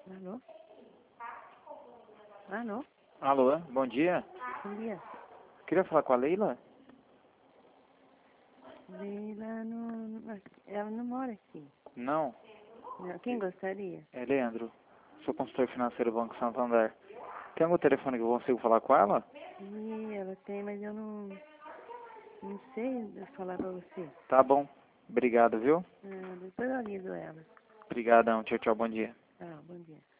Alô? Alô? Alô, bom dia. Bom dia. Queria falar com a Leila? Leila não... Ela não mora aqui. Não, Não. Quem gostaria? é Leandro. Sou consultor financeiro do Banco Santander. Tem algum telefone que eu consigo falar com ela? Ih, ela tem, mas eu não sei falar pra você. Tá bom. Obrigado, viu? Depois eu aviso ela. Obrigadão. Tchau, tchau. Bom dia. Tá, bom dia.